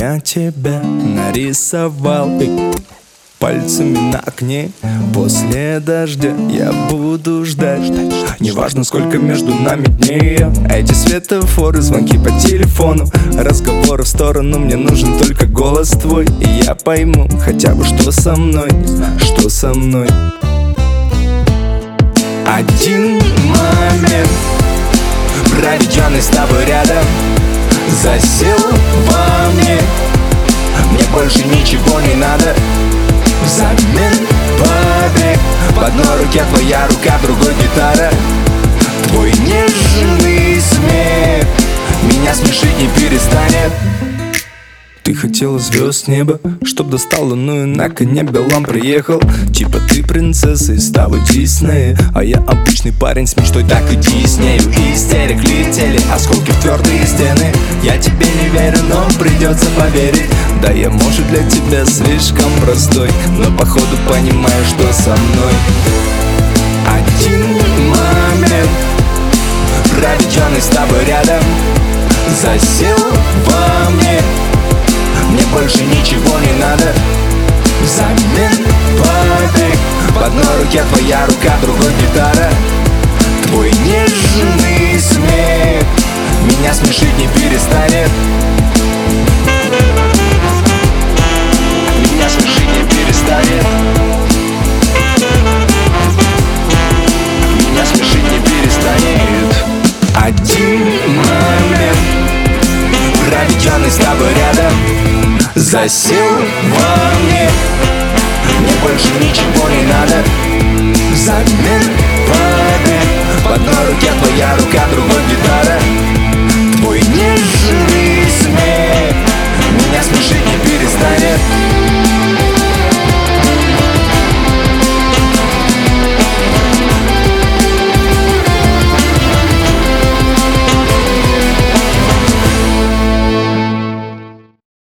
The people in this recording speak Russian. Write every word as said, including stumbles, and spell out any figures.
я тебя нарисовал пальцами на окне. После дождя я буду ждать. Неважно, сколько между нами дней. Эти светофоры, звонки по телефону, разговоры в сторону, мне нужен только голос твой. И я пойму хотя бы, что со мной, что со мной. Один момент, проведенный с тобой рядом, засел во мне. Мне больше ничего не надо. Взамен побег. В одной руке твоя рука, в другой гитара. Твой нежный смех меня смешить не перестанет. Ты хотела звезд с неба, чтоб достал луну, и на коне белом приехал. Типа ты принцесса из того Диснея, а я обычный парень с мечтой, так и Диснею. Истерик летели осколки в твердые стены. Я тебе не верю, но придется поверить. Да, я, может, для тебя слишком простой, но походу понимаю, что со мной. Один момент, проведенный с тобой рядом, засел во мне. Мне больше ничего не надо. Взамен побег. В одной руке твоя рука, в другой гитара. Твой нежный смех меня смешить не перестанет. Меня смешить не перестанет. Меня смешить не перестанет. Один момент, проведенный с тобой рядом, засел во мне. Мне больше ничего не надо. Взамен побег. В одной руке твоя рука, в другой гитара.